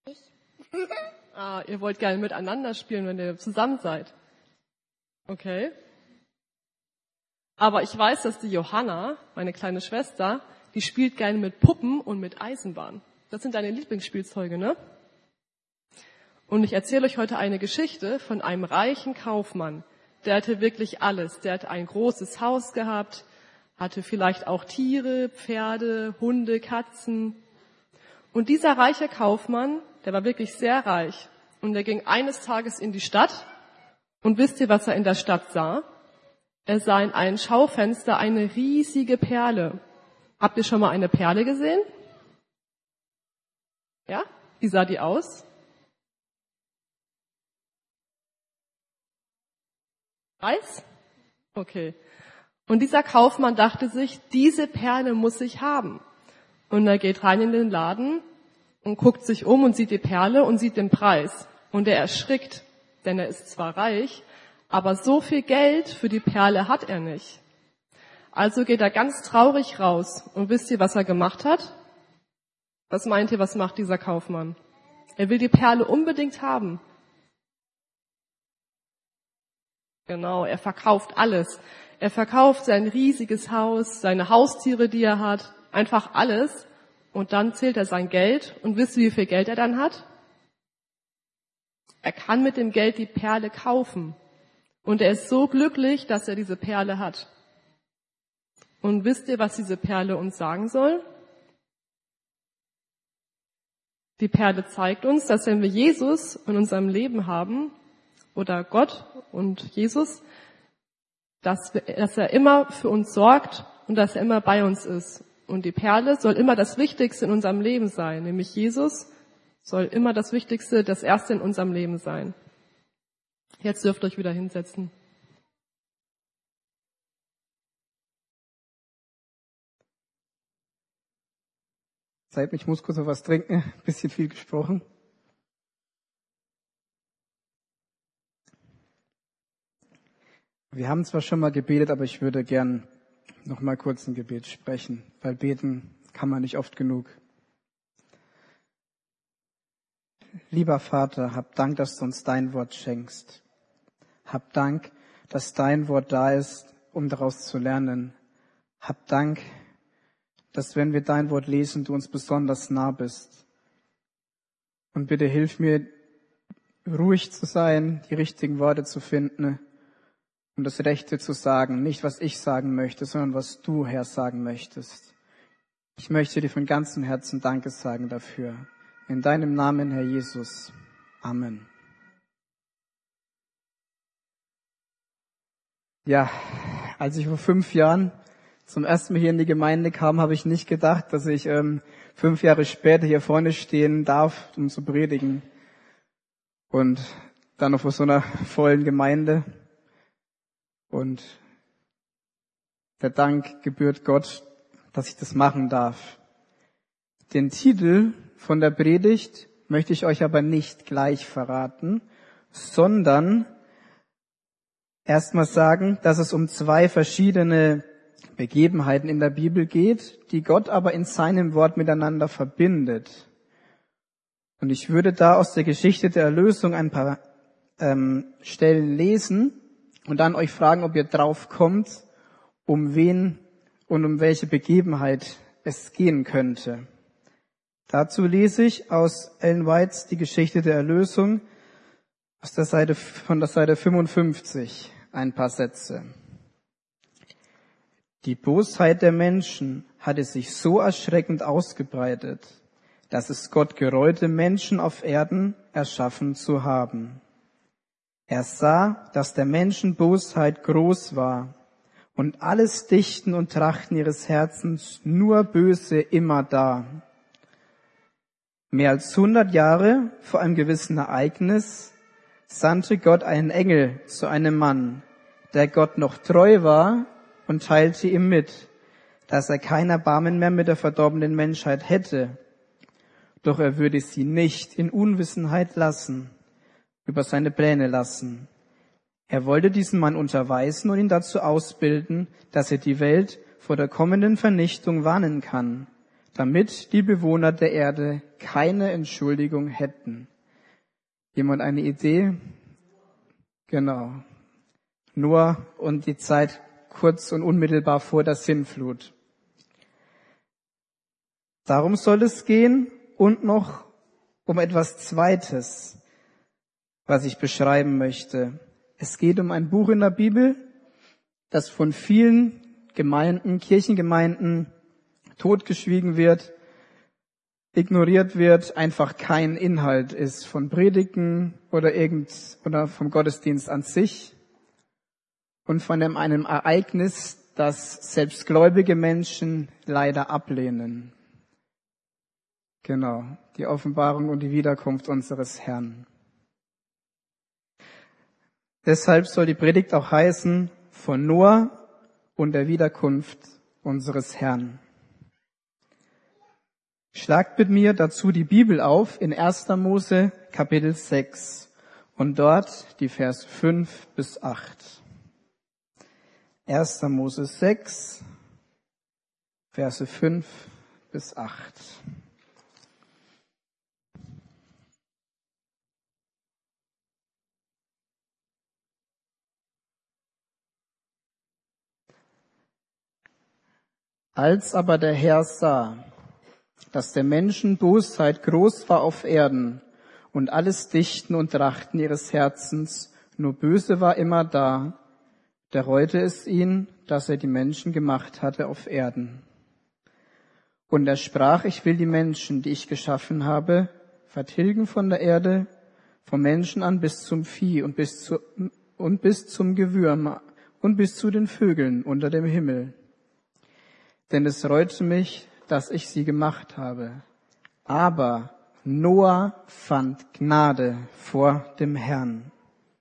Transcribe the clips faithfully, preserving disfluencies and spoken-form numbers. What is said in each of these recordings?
Ah, ihr wollt gerne miteinander spielen, wenn ihr zusammen seid. Okay. Aber ich weiß, dass die Johanna, meine kleine Schwester, die spielt gerne mit Puppen und mit Eisenbahn. Das sind deine Lieblingsspielzeuge, ne? Und ich erzähle euch heute eine Geschichte von einem reichen Kaufmann. Der hatte wirklich alles. Der hatte ein großes Haus gehabt, hatte vielleicht auch Tiere, Pferde, Hunde, Katzen. Und dieser reiche Kaufmann, der war wirklich sehr reich. Und er ging eines Tages in die Stadt. Und wisst ihr, was er in der Stadt sah? Er sah in einem Schaufenster eine riesige Perle. Habt ihr schon mal eine Perle gesehen? Ja? Wie sah die aus? Weiß? Okay. Und dieser Kaufmann dachte sich, diese Perle muss ich haben. Und er geht rein in den Laden und guckt sich um und sieht die Perle und sieht den Preis. Und er erschrickt, denn er ist zwar reich, aber so viel Geld für die Perle hat er nicht. Also geht er ganz traurig raus. Und wisst ihr, was er gemacht hat? Was meint ihr, was macht dieser Kaufmann? Er will die Perle unbedingt haben. Genau, er verkauft alles. Er verkauft sein riesiges Haus, seine Haustiere, die er hat, einfach alles. Und dann zählt er sein Geld. Und wisst ihr, wie viel Geld er dann hat? Er kann mit dem Geld die Perle kaufen. Und er ist so glücklich, dass er diese Perle hat. Und wisst ihr, was diese Perle uns sagen soll? Die Perle zeigt uns, dass wenn wir Jesus in unserem Leben haben, oder Gott und Jesus, dass, wir, dass er immer für uns sorgt und dass er immer bei uns ist. Und die Perle soll immer das Wichtigste in unserem Leben sein, nämlich Jesus soll immer das Wichtigste, das Erste in unserem Leben sein. Jetzt dürft ihr euch wieder hinsetzen. Seid, ich muss kurz noch was trinken, ein bisschen viel gesprochen. Wir haben zwar schon mal gebetet, aber ich würde gern noch mal kurz ein Gebet sprechen, weil beten kann man nicht oft genug. Lieber Vater, hab Dank, dass du uns dein Wort schenkst. Hab Dank, dass dein Wort da ist, um daraus zu lernen. Hab Dank, dass wenn wir dein Wort lesen, du uns besonders nah bist. Und bitte hilf mir, ruhig zu sein, die richtigen Worte zu finden und das Rechte zu sagen. Nicht, was ich sagen möchte, sondern was du, Herr, sagen möchtest. Ich möchte dir von ganzem Herzen Danke sagen dafür. In deinem Namen, Herr Jesus. Amen. Ja, als ich vor fünf Jahren zum ersten Mal hier in die Gemeinde kam, habe ich nicht gedacht, dass ich ähm, fünf Jahre später hier vorne stehen darf, um zu predigen. Und dann noch vor so einer vollen Gemeinde. Und der Dank gebührt Gott, dass ich das machen darf. Den Titel von der Predigt möchte ich euch aber nicht gleich verraten, sondern erstmal sagen, dass es um zwei verschiedene Begebenheiten in der Bibel geht, die Gott aber in seinem Wort miteinander verbindet. Und ich würde da aus der Geschichte der Erlösung ein paar ähm, Stellen lesen und dann euch fragen, ob ihr drauf kommt, um wen und um welche Begebenheit es gehen könnte. Dazu lese ich aus Ellen Whites die Geschichte der Erlösung aus der Seite, von der Seite fünfundfünfzig ein paar Sätze. Die Bosheit der Menschen hatte sich so erschreckend ausgebreitet, dass es Gott gereute, Menschen auf Erden erschaffen zu haben. Er sah, dass der Menschen Bosheit groß war und alles Dichten und Trachten ihres Herzens nur Böse immer da. Mehr als hundert Jahre vor einem gewissen Ereignis sandte Gott einen Engel zu einem Mann, der Gott noch treu war, und teilte ihm mit, dass er kein Erbarmen mehr mit der verdorbenen Menschheit hätte. Doch er würde sie nicht in Unwissenheit lassen, über seine Pläne lassen. Er wollte diesen Mann unterweisen und ihn dazu ausbilden, dass er die Welt vor der kommenden Vernichtung warnen kann, damit die Bewohner der Erde keine Entschuldigung hätten. Jemand eine Idee? Genau. Noah und die Zeit kurz und unmittelbar vor der Sintflut. Darum soll es gehen und noch um etwas Zweites, was ich beschreiben möchte. Es geht um ein Buch in der Bibel, das von vielen Gemeinden, Kirchengemeinden totgeschwiegen wird, ignoriert wird, einfach kein Inhalt ist von Predigten oder irgend oder vom Gottesdienst an sich und von einem, einem Ereignis, das selbst gläubige Menschen leider ablehnen. Genau, die Offenbarung und die Wiederkunft unseres Herrn. Deshalb soll die Predigt auch heißen, von Noah und der Wiederkunft unseres Herrn. Schlagt mit mir dazu die Bibel auf in erster Mose Kapitel sechs und dort die Verse fünf bis acht. erster Mose sechs, Verse fünf bis acht. Als aber der Herr sah, dass der Menschen Bosheit groß war auf Erden und alles Dichten und Trachten ihres Herzens, nur Böse war immer da, da reute es ihn, dass er die Menschen gemacht hatte auf Erden. Und er sprach, ich will die Menschen, die ich geschaffen habe, vertilgen von der Erde, vom Menschen an bis zum Vieh und bis, zu, und bis zum Gewürm und bis zu den Vögeln unter dem Himmel. Denn es reute mich, dass ich sie gemacht habe. Aber Noah fand Gnade vor dem Herrn.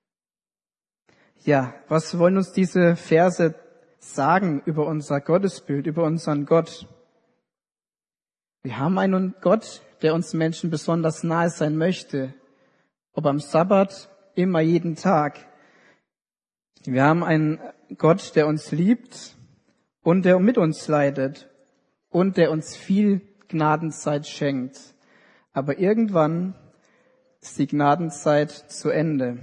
Ja, was wollen uns diese Verse sagen über unser Gottesbild, über unseren Gott? Wir haben einen Gott, der uns Menschen besonders nahe sein möchte. Ob am Sabbat, immer jeden Tag. Wir haben einen Gott, der uns liebt und der mit uns leidet und der uns viel Gnadenzeit schenkt. Aber irgendwann ist die Gnadenzeit zu Ende.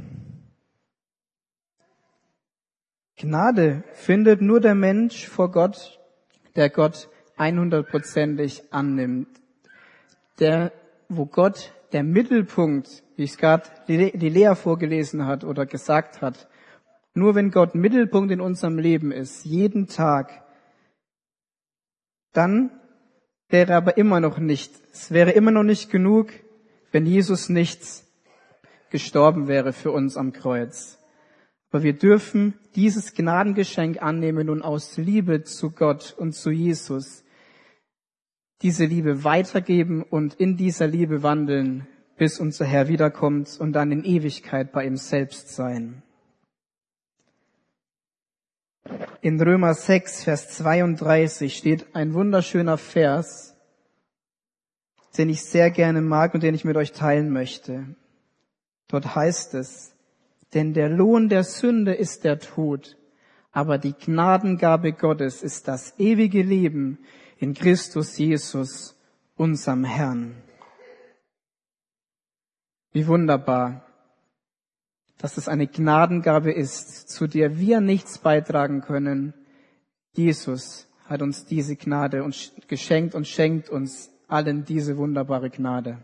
Gnade findet nur der Mensch vor Gott, der Gott hundertprozentig annimmt. Der, wo Gott der Mittelpunkt, wie es gerade die Lea vorgelesen hat oder gesagt hat, nur wenn Gott Mittelpunkt in unserem Leben ist, jeden Tag, dann wäre aber immer noch nicht, es wäre immer noch nicht genug, wenn Jesus nicht gestorben wäre für uns am Kreuz. Aber wir dürfen dieses Gnadengeschenk annehmen und aus Liebe zu Gott und zu Jesus diese Liebe weitergeben und in dieser Liebe wandeln, bis unser Herr wiederkommt und dann in Ewigkeit bei ihm selbst sein. In Römer sechs, Vers zweiunddreißig steht ein wunderschöner Vers, den ich sehr gerne mag und den ich mit euch teilen möchte. Dort heißt es, denn der Lohn der Sünde ist der Tod, aber die Gnadengabe Gottes ist das ewige Leben in Christus Jesus, unserem Herrn. Wie wunderbar, dass es eine Gnadengabe ist, zu der wir nichts beitragen können. Jesus hat uns diese Gnade uns geschenkt und schenkt uns allen diese wunderbare Gnade.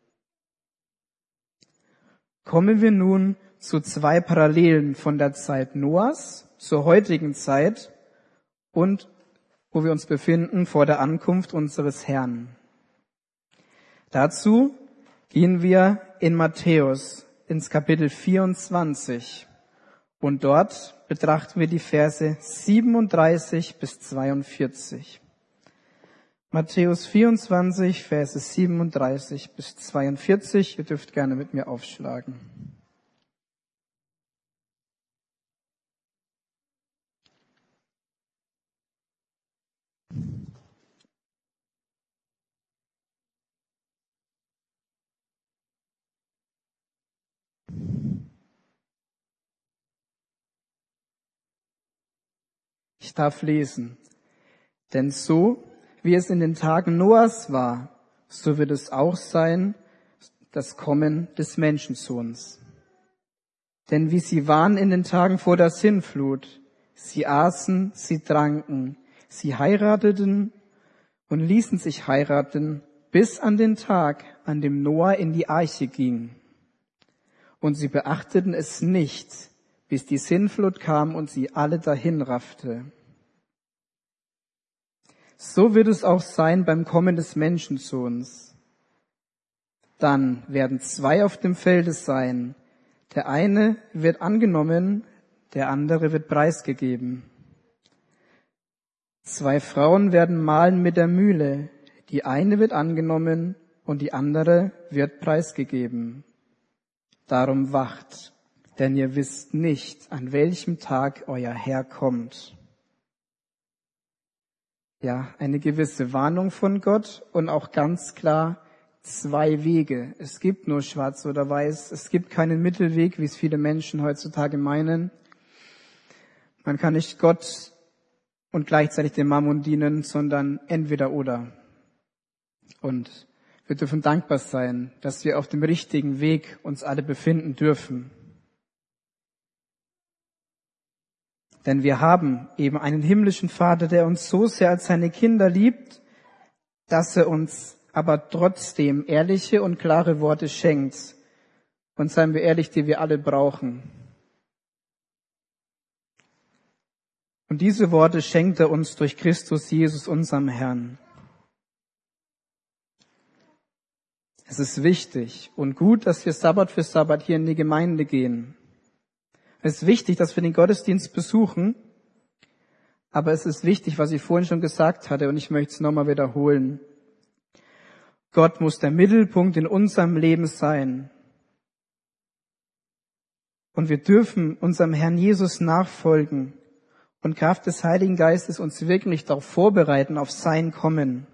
Kommen wir nun zu zwei Parallelen von der Zeit Noahs zur heutigen Zeit und wo wir uns befinden vor der Ankunft unseres Herrn. Dazu gehen wir in Matthäus ins Kapitel vierundzwanzig und dort betrachten wir die Verse siebenunddreißig bis zweiundvierzig. Matthäus vierundzwanzig, Verse siebenunddreißig bis zweiundvierzig. Ihr dürft gerne mit mir aufschlagen. Ich darf lesen. Denn so wie es in den Tagen Noahs war, so wird es auch sein, das Kommen des Menschensohns. Denn wie sie waren in den Tagen vor der Sintflut, sie aßen, sie tranken, sie heirateten und ließen sich heiraten, bis an den Tag, an dem Noah in die Arche ging. Und sie beachteten es nicht, bis die Sintflut kam und sie alle dahinraffte. So wird es auch sein beim Kommen des Menschensohns. Dann werden zwei auf dem Felde sein. Der eine wird angenommen, der andere wird preisgegeben. Zwei Frauen werden mahlen mit der Mühle. Die eine wird angenommen und die andere wird preisgegeben. Darum wacht, denn ihr wisst nicht, an welchem Tag euer Herr kommt. Ja, eine gewisse Warnung von Gott und auch ganz klar zwei Wege. Es gibt nur schwarz oder weiß. Es gibt keinen Mittelweg, wie es viele Menschen heutzutage meinen. Man kann nicht Gott und gleichzeitig dem Mammon dienen, sondern entweder oder. Und wir dürfen dankbar sein, dass wir auf dem richtigen Weg uns alle befinden dürfen. Denn wir haben eben einen himmlischen Vater, der uns so sehr als seine Kinder liebt, dass er uns aber trotzdem ehrliche und klare Worte schenkt. Und seien wir ehrlich, die wir alle brauchen. Und diese Worte schenkt er uns durch Christus Jesus, unserem Herrn. Es ist wichtig und gut, dass wir Sabbat für Sabbat hier in die Gemeinde gehen. Es ist wichtig, dass wir den Gottesdienst besuchen, aber es ist wichtig, was ich vorhin schon gesagt hatte, und ich möchte es nochmal wiederholen. Gott muss der Mittelpunkt in unserem Leben sein. Und wir dürfen unserem Herrn Jesus nachfolgen und Kraft des Heiligen Geistes uns wirklich darauf vorbereiten, auf sein Kommen.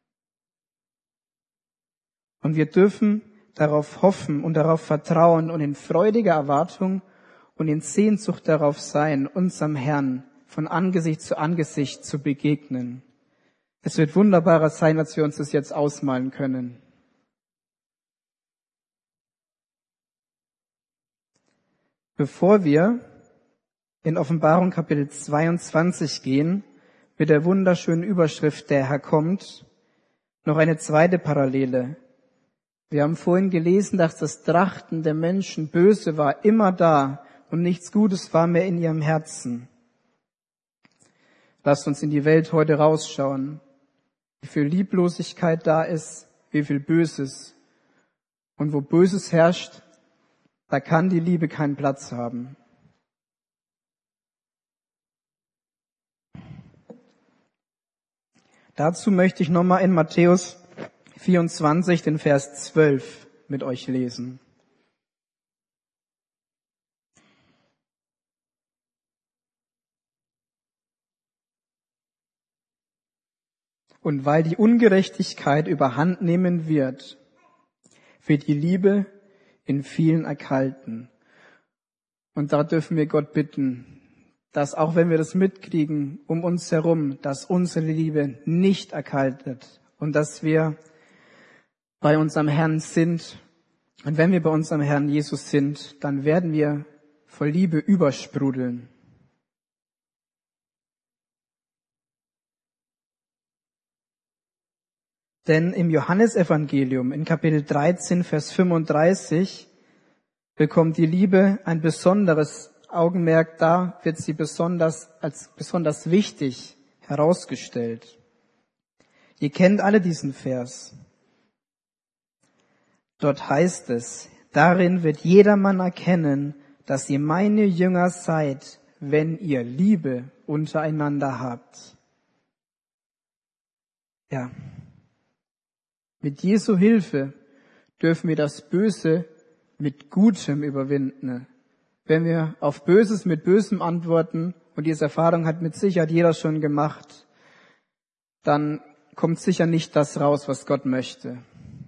Und wir dürfen darauf hoffen und darauf vertrauen und in freudiger Erwartung und in Sehnsucht darauf sein, unserem Herrn von Angesicht zu Angesicht zu begegnen. Es wird wunderbarer sein, als wir uns das jetzt ausmalen können. Bevor wir in Offenbarung Kapitel zweiundzwanzig gehen, mit der wunderschönen Überschrift "Der Herr kommt", noch eine zweite Parallele. Wir haben vorhin gelesen, dass das Trachten der Menschen böse war, immer da, und nichts Gutes war mehr in ihrem Herzen. Lasst uns in die Welt heute rausschauen, wie viel Lieblosigkeit da ist, wie viel Böses. Und wo Böses herrscht, da kann die Liebe keinen Platz haben. Dazu möchte ich nochmal in Matthäus vierundzwanzig, den Vers zwölf, mit euch lesen. Und weil die Ungerechtigkeit überhand nehmen wird, wird die Liebe in vielen erkalten. Und da dürfen wir Gott bitten, dass auch wenn wir das mitkriegen um uns herum, dass unsere Liebe nicht erkaltet und dass wir bei unserem Herrn sind. Und wenn wir bei unserem Herrn Jesus sind, dann werden wir voll Liebe übersprudeln. Denn im Johannesevangelium in Kapitel dreizehn, Vers fünfunddreißig bekommt die Liebe ein besonderes Augenmerk. Da wird sie besonders als besonders wichtig herausgestellt. Ihr kennt alle diesen Vers. Dort heißt es: Darin wird jedermann erkennen, dass ihr meine Jünger seid, wenn ihr Liebe untereinander habt. Ja. Mit Jesu Hilfe dürfen wir das Böse mit Gutem überwinden. Wenn wir auf Böses mit Bösem antworten, und diese Erfahrung hat mit Sicherheit jeder schon gemacht, dann kommt sicher nicht das raus, was Gott möchte.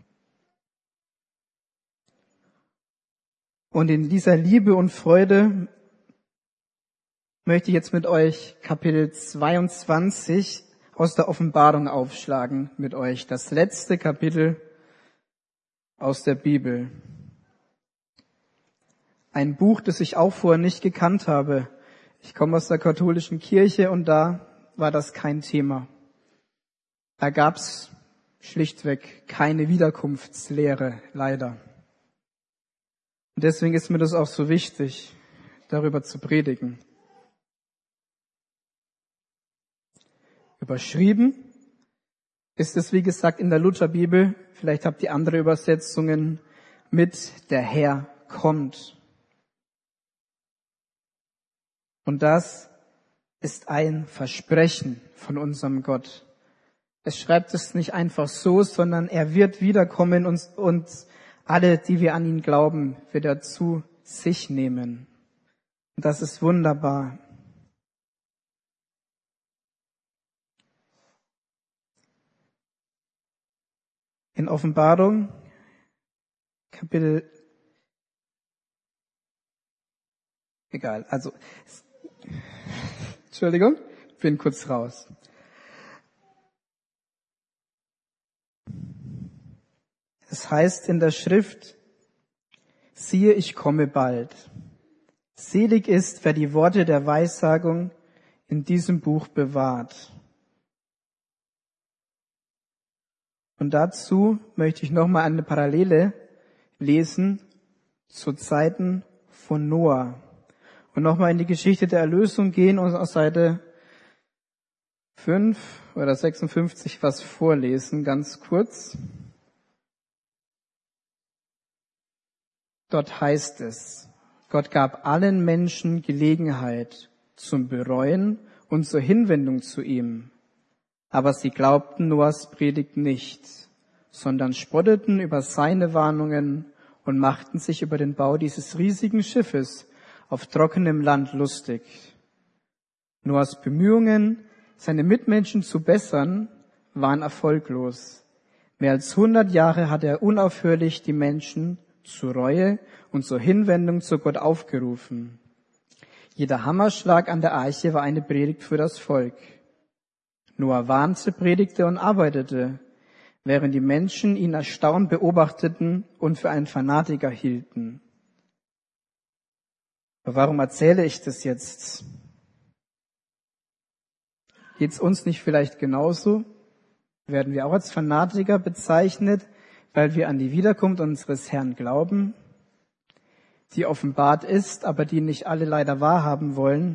Und in dieser Liebe und Freude möchte ich jetzt mit euch Kapitel zweiundzwanzig aus der Offenbarung aufschlagen mit euch. Das letzte Kapitel aus der Bibel. Ein Buch, das ich auch vorher nicht gekannt habe. Ich komme aus der katholischen Kirche und da war das kein Thema. Da gab's schlichtweg keine Wiederkunftslehre, leider. Und deswegen ist mir das auch so wichtig, darüber zu predigen. Überschrieben ist es, wie gesagt, in der Lutherbibel, vielleicht habt ihr andere Übersetzungen, mit der Herr kommt. Und das ist ein Versprechen von unserem Gott. Es schreibt es nicht einfach so, sondern er wird wiederkommen und, und alle, die wir an ihn glauben, wird er zu sich nehmen. Und das ist wunderbar. In Offenbarung, Kapitel, egal, also, Entschuldigung, bin kurz raus. Es heißt in der Schrift, siehe, ich komme bald. Selig ist, wer die Worte der Weissagung in diesem Buch bewahrt. Und dazu möchte ich nochmal eine Parallele lesen zu Zeiten von Noah. Und nochmal in die Geschichte der Erlösung gehen und aus Seite fünf oder sechsundfünfzig was vorlesen, ganz kurz. Dort heißt es, Gott gab allen Menschen Gelegenheit zum Bereuen und zur Hinwendung zu ihm. Aber sie glaubten Noahs Predigt nicht, sondern spotteten über seine Warnungen und machten sich über den Bau dieses riesigen Schiffes auf trockenem Land lustig. Noahs Bemühungen, seine Mitmenschen zu bessern, waren erfolglos. Mehr als hundert Jahre hat er unaufhörlich die Menschen zur Reue und zur Hinwendung zu Gott aufgerufen. Jeder Hammerschlag an der Arche war eine Predigt für das Volk. Noah warnte, predigte und arbeitete, während die Menschen ihn erstaunt beobachteten und für einen Fanatiker hielten. Aber warum erzähle ich das jetzt? Geht's uns nicht vielleicht genauso? Werden wir auch als Fanatiker bezeichnet, weil wir an die Wiederkunft unseres Herrn glauben, die offenbart ist, aber die nicht alle leider wahrhaben wollen?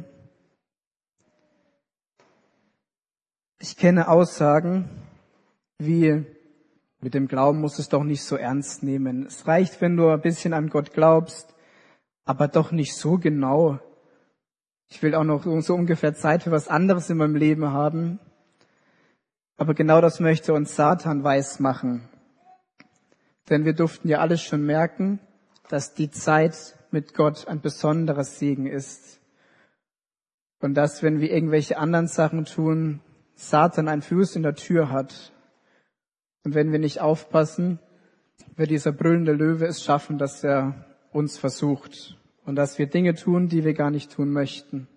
Ich kenne Aussagen wie, mit dem Glauben musst du es doch nicht so ernst nehmen. Es reicht, wenn du ein bisschen an Gott glaubst, aber doch nicht so genau. Ich will auch noch so ungefähr Zeit für was anderes in meinem Leben haben. Aber genau das möchte uns Satan weismachen. Denn wir durften ja alles schon merken, dass die Zeit mit Gott ein besonderer Segen ist. Und dass, wenn wir irgendwelche anderen Sachen tun, Satan einen Fuß in der Tür hat. Und wenn wir nicht aufpassen, wird dieser brüllende Löwe es schaffen, dass er uns versucht. Und dass wir Dinge tun, die wir gar nicht tun möchten.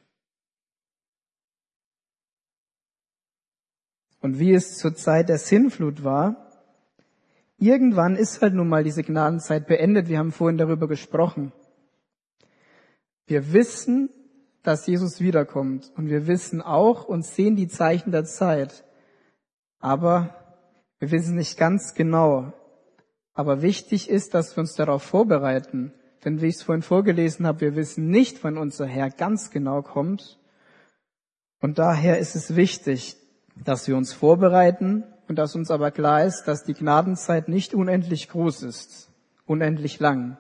Und wie es zur Zeit der Sintflut war, irgendwann ist halt nun mal diese Gnadenzeit beendet. Wir haben vorhin darüber gesprochen. Wir wissen, dass Jesus wiederkommt. Und wir wissen auch und sehen die Zeichen der Zeit. Aber wir wissen nicht ganz genau. Aber wichtig ist, dass wir uns darauf vorbereiten. Denn wie ich es vorhin vorgelesen habe, wir wissen nicht, wann unser Herr ganz genau kommt. Und daher ist es wichtig, dass wir uns vorbereiten und dass uns aber klar ist, dass die Gnadenzeit nicht unendlich groß ist, unendlich lang.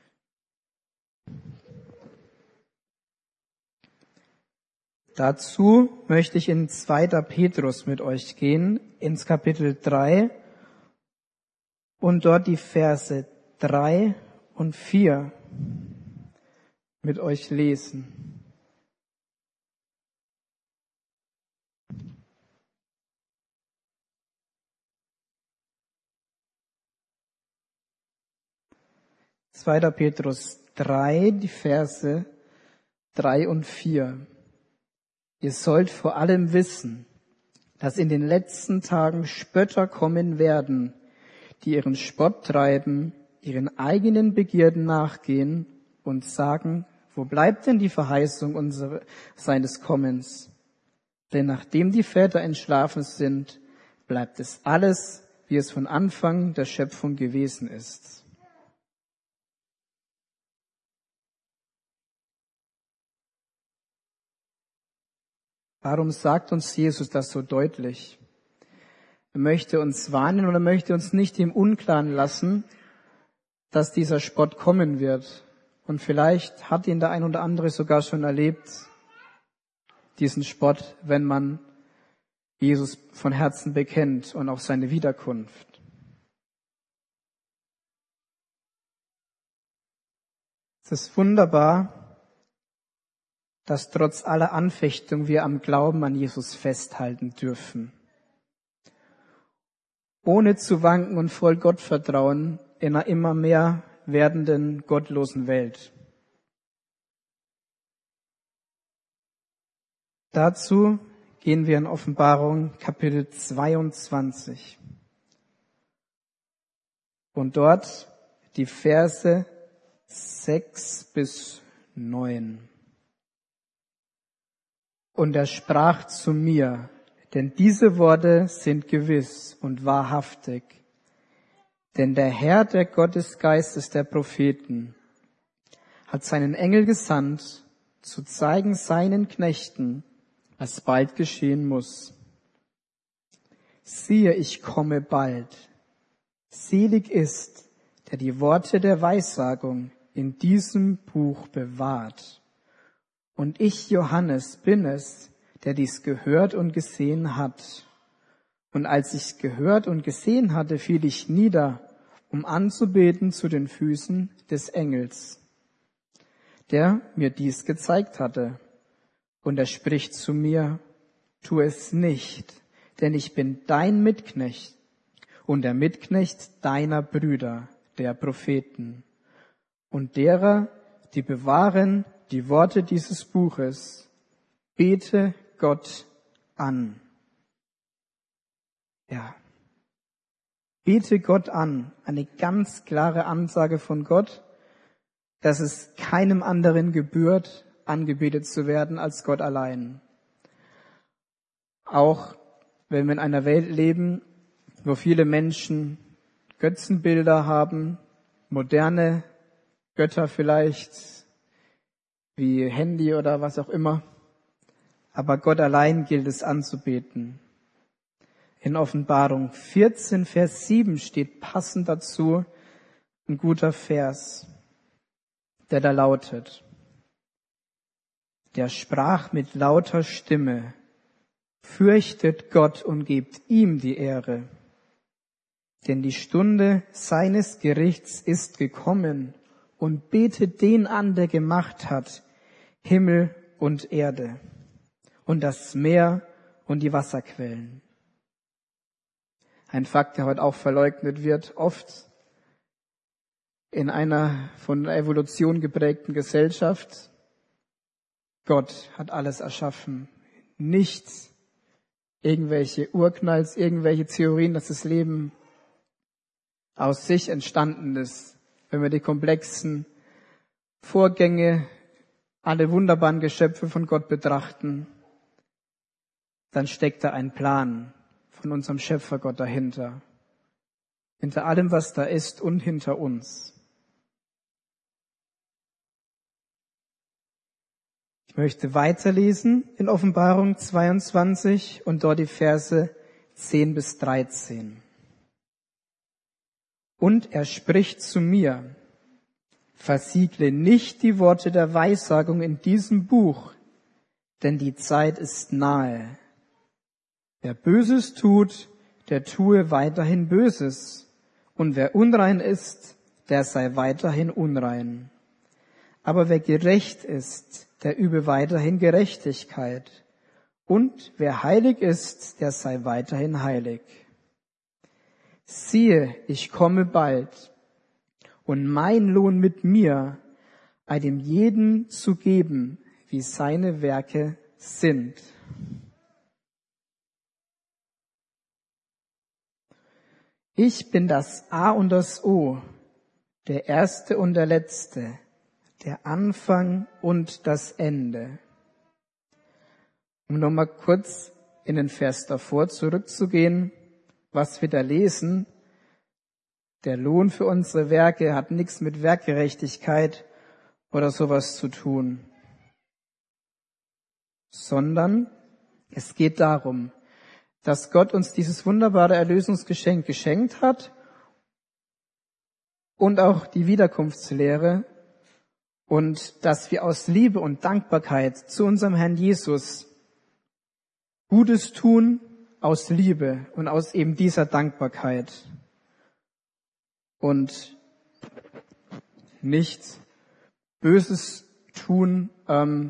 Dazu möchte ich in zweiter Petrus mit euch gehen, ins Kapitel drei und dort die Verse drei und vier mit euch lesen. zweiter Petrus drei, die Verse drei und vier. Ihr sollt vor allem wissen, dass in den letzten Tagen Spötter kommen werden, die ihren Spott treiben, ihren eigenen Begierden nachgehen und sagen, wo bleibt denn die Verheißung unsere, seines Kommens? Denn nachdem die Väter entschlafen sind, bleibt es alles, wie es von Anfang der Schöpfung gewesen ist. Warum sagt uns Jesus das so deutlich? Er möchte uns warnen und er möchte uns nicht im Unklaren lassen, dass dieser Spott kommen wird. Und vielleicht hat ihn der ein oder andere sogar schon erlebt, diesen Spott, wenn man Jesus von Herzen bekennt und auch seine Wiederkunft. Es ist wunderbar, dass trotz aller Anfechtung wir am Glauben an Jesus festhalten dürfen. Ohne zu wanken und voll Gottvertrauen in einer immer mehr werdenden gottlosen Welt. Dazu gehen wir in Offenbarung Kapitel zweiundzwanzig. Und dort die Verse sechs bis neun. Und er sprach zu mir, denn diese Worte sind gewiss und wahrhaftig. Denn der Herr, der Gott des Geistes der Propheten, hat seinen Engel gesandt, zu zeigen seinen Knechten, was bald geschehen muss. Siehe, ich komme bald. Selig ist, der die Worte der Weissagung in diesem Buch bewahrt. Und ich, Johannes, bin es, der dies gehört und gesehen hat. Und als ich gehört und gesehen hatte, fiel ich nieder, um anzubeten zu den Füßen des Engels, der mir dies gezeigt hatte. Und er spricht zu mir, tu es nicht, denn ich bin dein Mitknecht und der Mitknecht deiner Brüder, der Propheten, und derer, die bewahren die Worte dieses Buches. Bete Gott an. Ja. Bete Gott an. Eine ganz klare Ansage von Gott, dass es keinem anderen gebührt, angebetet zu werden als Gott allein. Auch wenn wir in einer Welt leben, wo viele Menschen Götzenbilder haben, moderne Götter vielleicht, wie Handy oder was auch immer, aber Gott allein gilt es anzubeten. In Offenbarung vierzehn, Vers sieben steht passend dazu ein guter Vers, der da lautet: Der sprach mit lauter Stimme, fürchtet Gott und gebt ihm die Ehre. Denn die Stunde seines Gerichts ist gekommen und betet den an, der gemacht hat, Himmel und Erde und das Meer und die Wasserquellen. Ein Fakt, der heute auch verleugnet wird, oft in einer von der Evolution geprägten Gesellschaft. Gott hat alles erschaffen. Nichts, irgendwelche Urknalls, irgendwelche Theorien, dass das Leben aus sich entstanden ist. Wenn wir die komplexen Vorgänge, alle wunderbaren Geschöpfe von Gott betrachten, dann steckt da ein Plan von unserem Schöpfergott dahinter. Hinter allem, was da ist und hinter uns. Ich möchte weiterlesen in Offenbarung zweiundzwanzig und dort die Verse zehn bis dreizehn. Und er spricht zu mir, versiegle nicht die Worte der Weissagung in diesem Buch, denn die Zeit ist nahe. Wer Böses tut, der tue weiterhin Böses, und wer unrein ist, der sei weiterhin unrein. Aber wer gerecht ist, der übe weiterhin Gerechtigkeit, und wer heilig ist, der sei weiterhin heilig. Siehe, ich komme bald, und mein Lohn mit mir, einem jeden zu geben, wie seine Werke sind. Ich bin das A und das O, der Erste und der Letzte, der Anfang und das Ende. Um nochmal kurz in den Vers davor zurückzugehen, was wir da lesen. Der Lohn für unsere Werke hat nichts mit Werkgerechtigkeit oder sowas zu tun, sondern es geht darum, dass Gott uns dieses wunderbare Erlösungsgeschenk geschenkt hat und auch die Wiederkunftslehre und dass wir aus Liebe und Dankbarkeit zu unserem Herrn Jesus Gutes tun, aus Liebe und aus eben dieser Dankbarkeit und nicht Böses tun, ähm,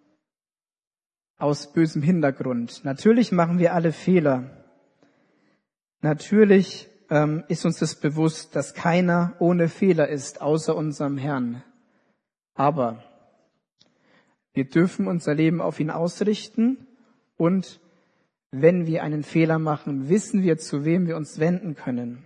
aus bösem Hintergrund. Natürlich machen wir alle Fehler. Natürlich ähm, ist uns das bewusst, dass keiner ohne Fehler ist, außer unserem Herrn. Aber wir dürfen unser Leben auf ihn ausrichten und wenn wir einen Fehler machen, wissen wir, zu wem wir uns wenden können.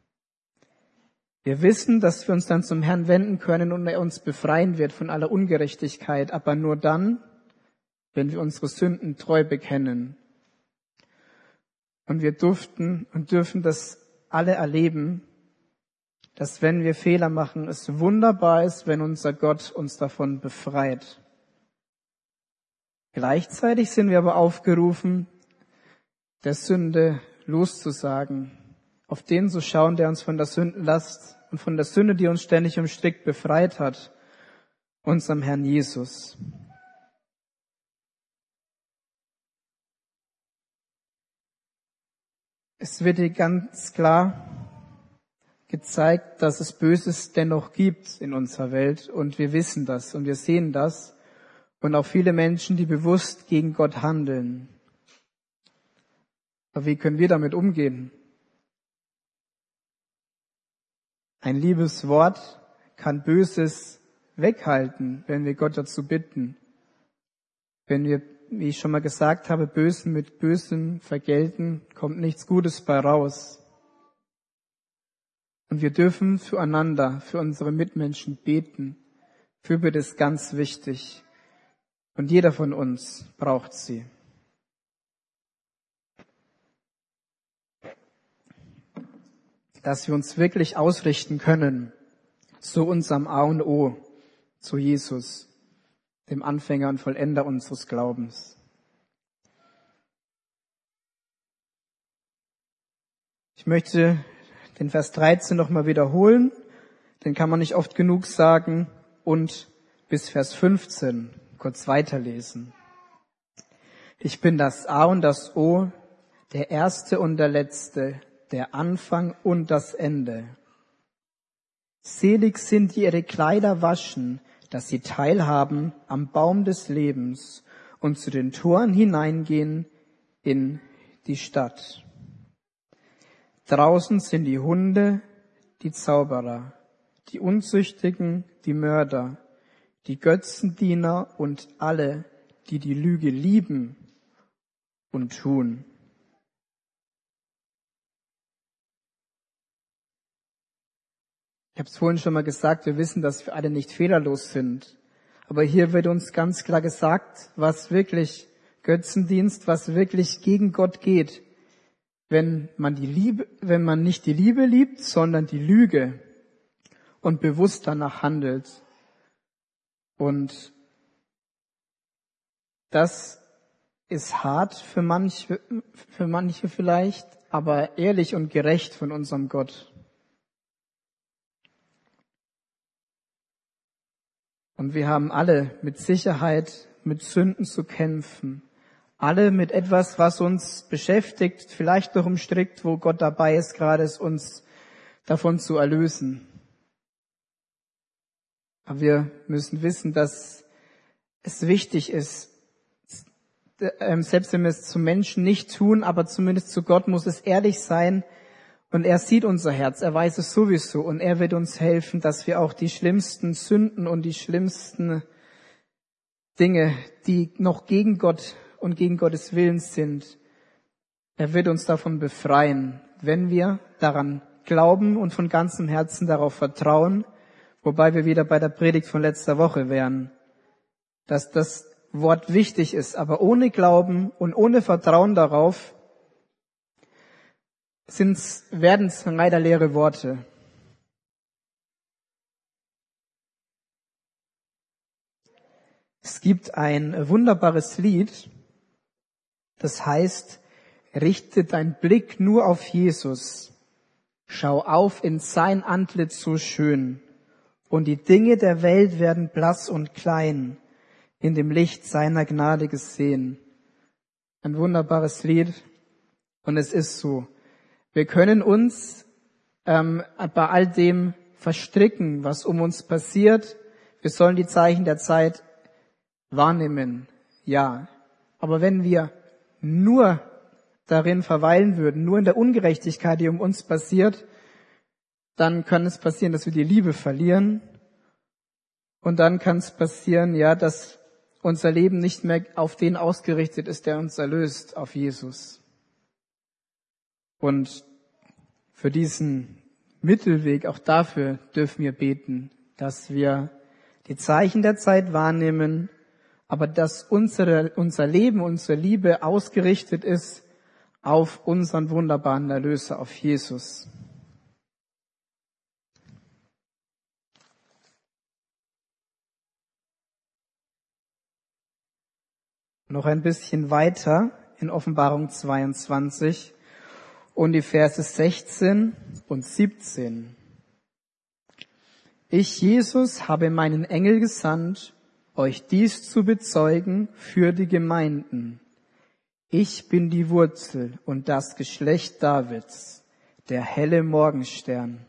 Wir wissen, dass wir uns dann zum Herrn wenden können und er uns befreien wird von aller Ungerechtigkeit, aber nur dann, wenn wir unsere Sünden treu bekennen. Und wir durften und dürfen das alle erleben, dass wenn wir Fehler machen, es wunderbar ist, wenn unser Gott uns davon befreit. Gleichzeitig sind wir aber aufgerufen, der Sünde loszusagen, auf den zu schauen, der uns von der Sündenlast und von der Sünde, die uns ständig umstrickt, befreit hat, unserem Herrn Jesus. Es wird dir ganz klar gezeigt, dass es Böses dennoch gibt in unserer Welt und wir wissen das und wir sehen das und auch viele Menschen, die bewusst gegen Gott handeln. Aber wie können wir damit umgehen? Ein liebes Wort kann Böses weghalten, wenn wir Gott dazu bitten. Wenn wir, wie ich schon mal gesagt habe, Bösen mit Bösem vergelten, kommt nichts Gutes bei raus. Und wir dürfen füreinander, für unsere Mitmenschen beten. Fürbitte ist ganz wichtig. Und jeder von uns braucht sie. Dass wir uns wirklich ausrichten können zu unserem A und O, zu Jesus, dem Anfänger und Vollender unseres Glaubens. Ich möchte den Vers dreizehn nochmal wiederholen, den kann man nicht oft genug sagen, und bis Vers fünfzehn kurz weiterlesen. Ich bin das A und das O, der Erste und der Letzte, der Anfang und das Ende. Selig sind, die ihre Kleider waschen, dass sie teilhaben am Baum des Lebens und zu den Toren hineingehen in die Stadt. Draußen sind die Hunde, die Zauberer, die Unzüchtigen, die Mörder, die Götzendiener und alle, die die Lüge lieben und tun. Ich habe es vorhin schon mal gesagt, wir wissen, dass wir alle nicht fehlerlos sind. Aber hier wird uns ganz klar gesagt, was wirklich Götzendienst, was wirklich gegen Gott geht, wenn man die Liebe, wenn man nicht die Liebe liebt, sondern die Lüge und bewusst danach handelt. Und das ist hart für manche, für manche vielleicht, aber ehrlich und gerecht von unserem Gott. Und wir haben alle mit Sicherheit mit Sünden zu kämpfen. Alle mit etwas, was uns beschäftigt, vielleicht noch umstrickt, wo Gott dabei ist, gerade es uns davon zu erlösen. Aber wir müssen wissen, dass es wichtig ist, selbst wenn wir es zu Menschen nicht tun, aber zumindest zu Gott muss es ehrlich sein. Und er sieht unser Herz, er weiß es sowieso und er wird uns helfen, dass wir auch die schlimmsten Sünden und die schlimmsten Dinge, die noch gegen Gott und gegen Gottes Willen sind, er wird uns davon befreien, wenn wir daran glauben und von ganzem Herzen darauf vertrauen, wobei wir wieder bei der Predigt von letzter Woche wären, dass das Wort wichtig ist, aber ohne Glauben und ohne Vertrauen darauf sind's, werden's leider leere Worte. Es gibt ein wunderbares Lied, das heißt, richte dein Blick nur auf Jesus, schau auf in sein Antlitz so schön, und die Dinge der Welt werden blass und klein, in dem Licht seiner Gnade gesehen. Ein wunderbares Lied, und es ist so. Wir können uns ähm, bei all dem verstricken, was um uns passiert. Wir sollen die Zeichen der Zeit wahrnehmen, ja. Aber wenn wir nur darin verweilen würden, nur in der Ungerechtigkeit, die um uns passiert, dann kann es passieren, dass wir die Liebe verlieren. Und dann kann es passieren, ja, dass unser Leben nicht mehr auf den ausgerichtet ist, der uns erlöst, auf Jesus. Und für diesen Mittelweg, auch dafür dürfen wir beten, dass wir die Zeichen der Zeit wahrnehmen, aber dass unsere, unser Leben, unsere Liebe ausgerichtet ist auf unseren wunderbaren Erlöser, auf Jesus. Noch ein bisschen weiter in Offenbarung zweiundzwanzig und die Verse sechzehn und siebzehn. Ich, Jesus, habe meinen Engel gesandt, euch dies zu bezeugen für die Gemeinden. Ich bin die Wurzel und das Geschlecht Davids, der helle Morgenstern.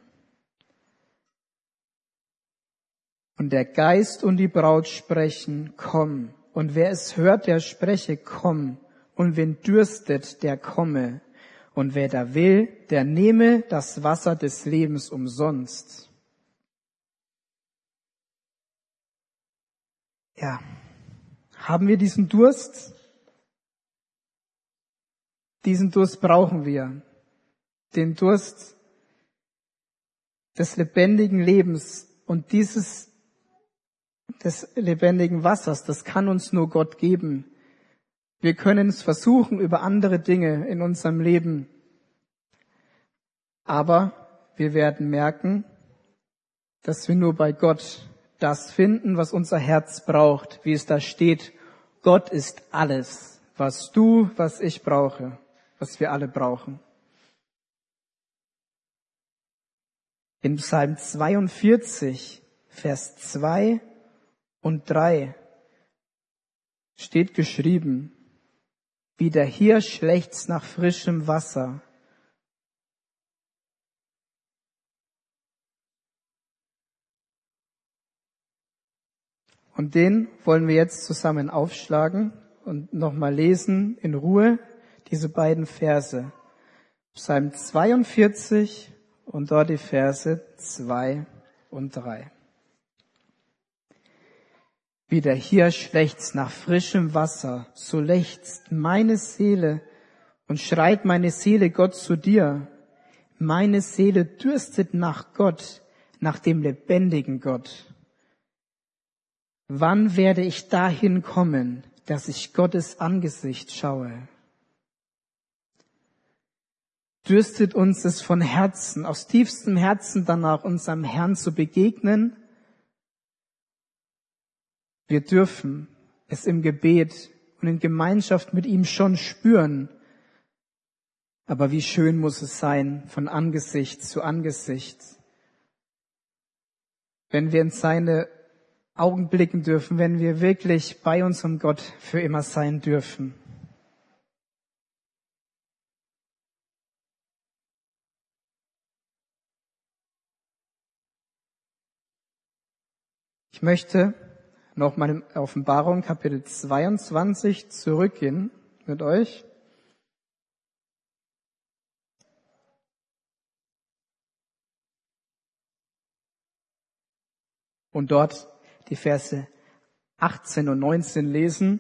Und der Geist und die Braut sprechen, komm. Und wer es hört, der spreche, komm. Und wen dürstet, der komme. Und wer da will, der nehme das Wasser des Lebens umsonst. Ja, haben wir diesen Durst? Diesen Durst brauchen wir. Den Durst des lebendigen Lebens und dieses des lebendigen Wassers, das kann uns nur Gott geben. Wir können es versuchen über andere Dinge in unserem Leben, aber wir werden merken, dass wir nur bei Gott das finden, was unser Herz braucht, wie es da steht. Gott ist alles, was du, was ich brauche, was wir alle brauchen. In Psalm zweiundvierzig, Vers zwei und drei steht geschrieben, wie der Hirsch lechzt nach frischem Wasser. Und den wollen wir jetzt zusammen aufschlagen und nochmal lesen in Ruhe, diese beiden Verse. Psalm zweiundvierzig und dort die Verse zwei und drei. Wie der Hirsch lechzt nach frischem Wasser, so lechzt meine Seele und schreit meine Seele Gott zu dir. Meine Seele dürstet nach Gott, nach dem lebendigen Gott. Wann werde ich dahin kommen, dass ich Gottes Angesicht schaue? Dürstet uns es von Herzen, aus tiefstem Herzen danach, unserem Herrn zu begegnen? Wir dürfen es im Gebet und in Gemeinschaft mit ihm schon spüren. Aber wie schön muss es sein, von Angesicht zu Angesicht, wenn wir in seine Augen blicken dürfen, wenn wir wirklich bei unserem Gott für immer sein dürfen. Ich möchte nochmal in Offenbarung Kapitel zweiundzwanzig zurückgehen mit euch. Und dort die Verse achtzehn und neunzehn lesen.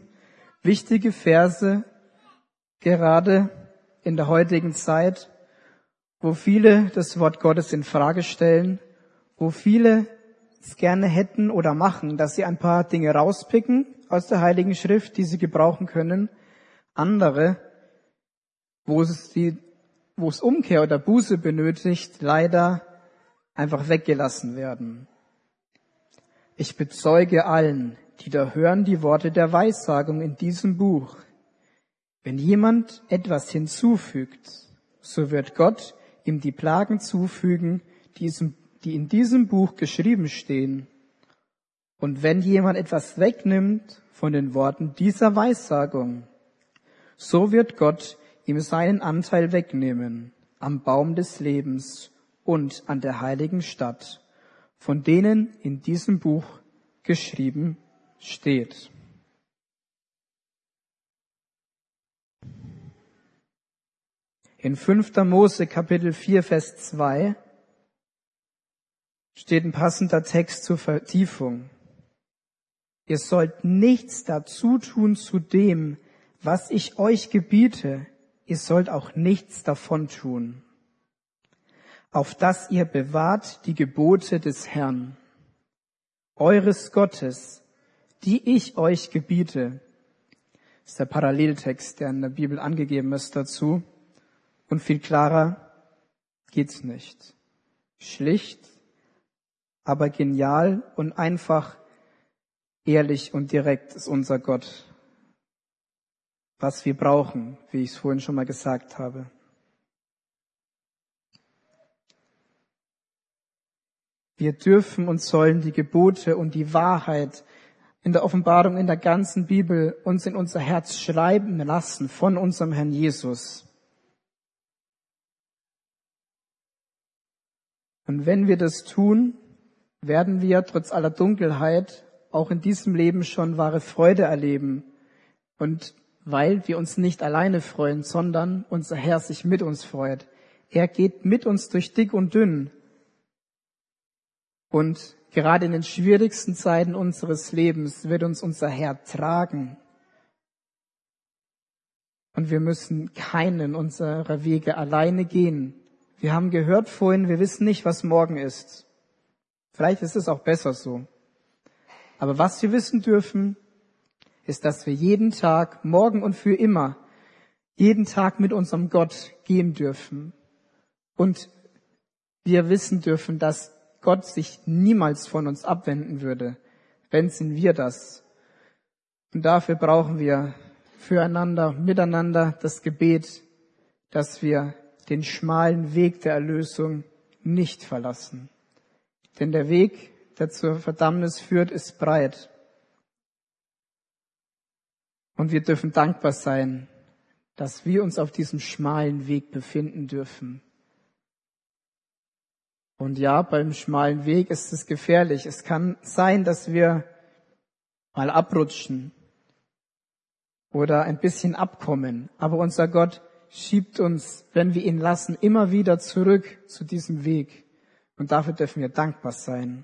Wichtige Verse, gerade in der heutigen Zeit. wo viele das Wort Gottes in Frage stellen, wo viele es gerne hätten oder machen, dass sie ein paar Dinge rauspicken aus der Heiligen Schrift, die sie gebrauchen können. Andere, wo es, die, wo es Umkehr oder Buße benötigt, leider einfach weggelassen werden. Ich bezeuge allen, die da hören, die Worte der Weissagung in diesem Buch. Wenn jemand etwas hinzufügt, so wird Gott ihm die Plagen zufügen, die in diesem Buch geschrieben stehen. Und wenn jemand etwas wegnimmt von den Worten dieser Weissagung, so wird Gott ihm seinen Anteil wegnehmen am Baum des Lebens und an der heiligen Stadt, von denen in diesem Buch geschrieben steht. In fünfter Mose Kapitel vier, Vers zwei steht ein passender Text zur Vertiefung. Ihr sollt nichts dazu tun zu dem, was ich euch gebiete. Ihr sollt auch nichts davon tun, auf dass ihr bewahrt die Gebote des Herrn, eures Gottes, die ich euch gebiete. Das ist der Paralleltext, der in der Bibel angegeben ist dazu. Und viel klarer geht's nicht. Schlicht, aber genial und einfach, ehrlich und direkt ist unser Gott. Was wir brauchen, wie ich es vorhin schon mal gesagt habe. Wir dürfen und sollen die Gebote und die Wahrheit in der Offenbarung, in der ganzen Bibel uns in unser Herz schreiben lassen von unserem Herrn Jesus. Und wenn wir das tun, werden wir trotz aller Dunkelheit auch in diesem Leben schon wahre Freude erleben. Und weil wir uns nicht alleine freuen, sondern unser Herr sich mit uns freut. Er geht mit uns durch dick und dünn. Und gerade in den schwierigsten Zeiten unseres Lebens wird uns unser Herr tragen. Und wir müssen keinen unserer Wege alleine gehen. Wir haben gehört vorhin, wir wissen nicht, was morgen ist. Vielleicht ist es auch besser so. Aber was wir wissen dürfen, ist, dass wir jeden Tag, morgen und für immer, jeden Tag mit unserem Gott gehen dürfen. Und wir wissen dürfen, dass Gott sich niemals von uns abwenden würde. Wenn, sind wir das. Und dafür brauchen wir füreinander, miteinander das Gebet, dass wir den schmalen Weg der Erlösung nicht verlassen. Denn der Weg, der zur Verdammnis führt, ist breit. Und wir dürfen dankbar sein, dass wir uns auf diesem schmalen Weg befinden dürfen. Und ja, beim schmalen Weg ist es gefährlich. Es kann sein, dass wir mal abrutschen oder ein bisschen abkommen. Aber unser Gott schiebt uns, wenn wir ihn lassen, immer wieder zurück zu diesem Weg. Und dafür dürfen wir dankbar sein.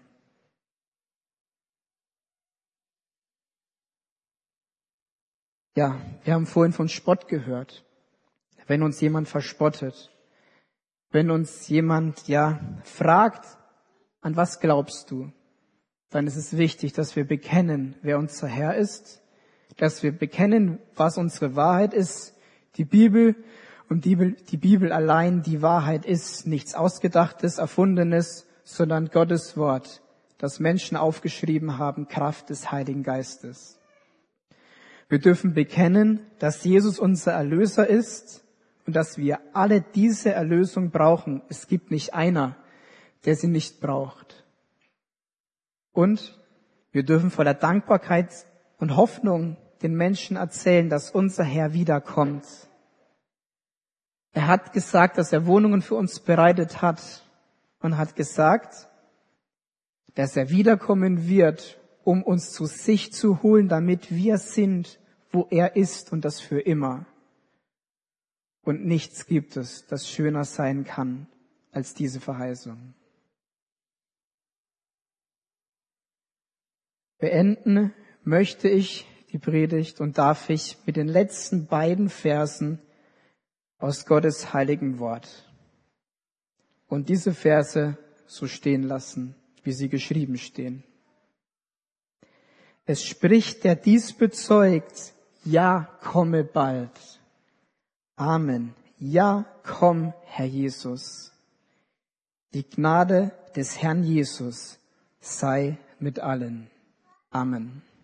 Ja, wir haben vorhin von Spott gehört. Wenn uns jemand verspottet, wenn uns jemand, ja, fragt, an was glaubst du? Dann ist es wichtig, dass wir bekennen, wer unser Herr ist, dass wir bekennen, was unsere Wahrheit ist, die Bibel, und die, die Bibel allein, die Wahrheit ist nichts Ausgedachtes, Erfundenes, sondern Gottes Wort, das Menschen aufgeschrieben haben, Kraft des Heiligen Geistes. Wir dürfen bekennen, dass Jesus unser Erlöser ist und dass wir alle diese Erlösung brauchen. Es gibt nicht einer, der sie nicht braucht. Und wir dürfen voller Dankbarkeit und Hoffnung den Menschen erzählen, dass unser Herr wiederkommt. Er hat gesagt, dass er Wohnungen für uns bereitet hat und hat gesagt, dass er wiederkommen wird, um uns zu sich zu holen, damit wir sind, wo er ist, und das für immer. Und nichts gibt es, das schöner sein kann als diese Verheißung. Beenden möchte ich die Predigt und darf ich mit den letzten beiden Versen aus Gottes heiligen Wort. und diese Verse so stehen lassen, wie sie geschrieben stehen. Es spricht, der dies bezeugt, ja, komme bald. Amen. Ja, komm, Herr Jesus. Die Gnade des Herrn Jesus sei mit allen. Amen.